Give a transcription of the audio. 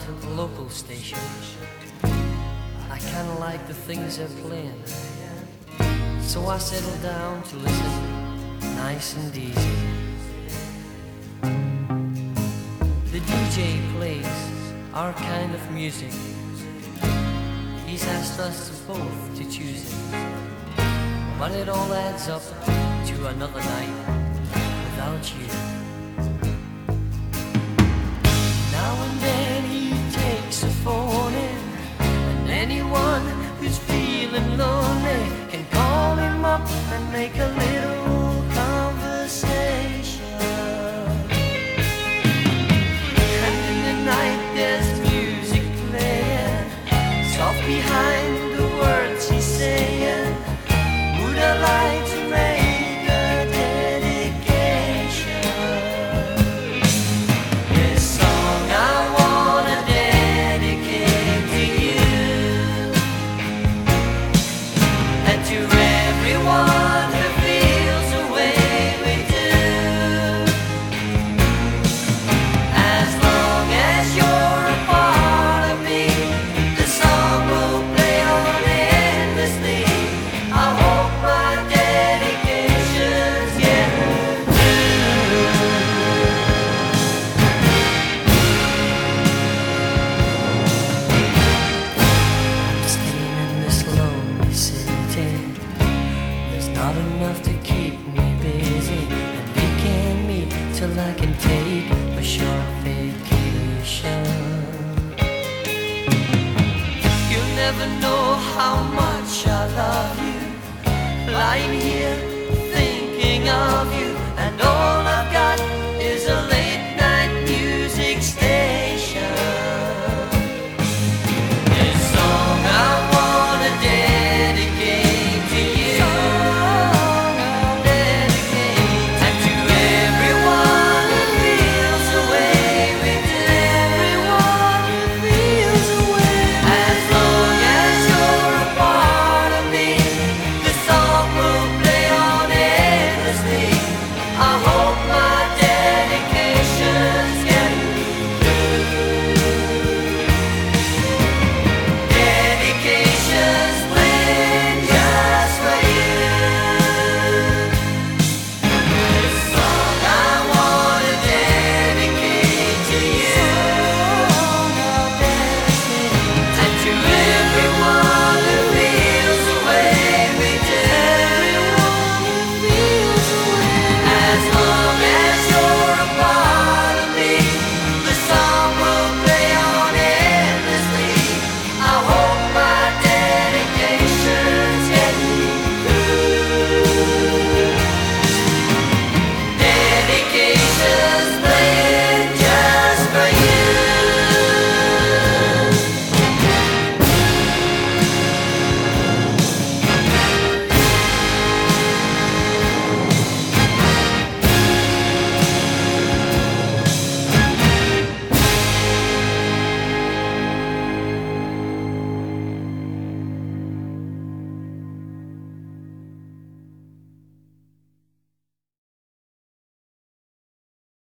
to the local station. I kinda like the things they're playing, so I settled down to listen nice and easy. The DJ plays our kind of music. He's asked us both to choose it, but it all adds up to another night without you. Now and then he takes a phone in, and anyone who's feeling lonely can call him up and make a little conversation. And in the night there's music playing, soft behind the words he's saying. Would I like to make a dedication? This song I wanna dedicate to you, and to everyone who feels the way we do. As long as you're a part of me, the song will play on endlessly. I hope my dedications get through. I'm staying in this lonely city. There's not enough to keep me busy, and we can't meet till I can take a short vacation. You'll never know how much I love you, lying here